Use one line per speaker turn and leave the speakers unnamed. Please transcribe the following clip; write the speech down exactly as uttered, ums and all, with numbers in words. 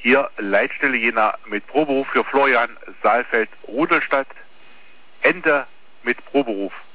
Hier Leitstelle Jena mit Proberuf für Florian Saalfeld Rudelstadt. Ende mit Proberuf.